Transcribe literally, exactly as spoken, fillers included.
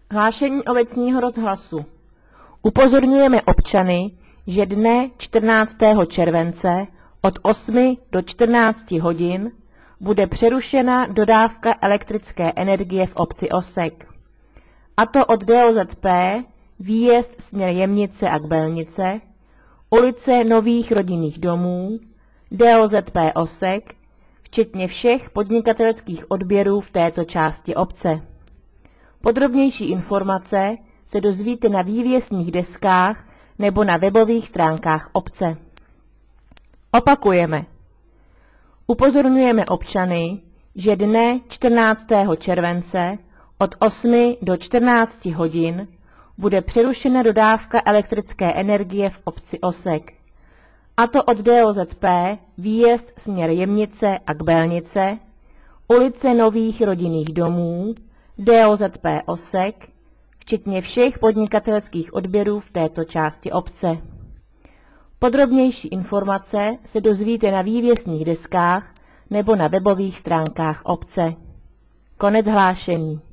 Hlášení obecního rozhlasu. Upozorňujeme občany, že dne čtrnáctého července od osmi do čtrnácti hodin bude přerušena dodávka elektrické energie v obci Osek. A to od D O Z P výjezd směr Jemnice a Kbelnice, ulice Nových rodinných domů, D O Z P Osek, včetně všech podnikatelských odběrů v této části obce. Podrobnější informace se dozvíte na vývěsních deskách nebo na webových stránkách obce. Opakujeme. Upozorňujeme občany, že dne čtrnáctého července od osmi do čtrnácti hodin bude přerušena dodávka elektrické energie v obci Osek. A to od D O Z P výjezd směr Jemnice a Kbelnice, ulice Nových rodinných domů, D O Z P Osek, včetně všech podnikatelských odběrů v této části obce. Podrobnější informace se dozvíte na vývěsních deskách nebo na webových stránkách obce. Konec hlášení.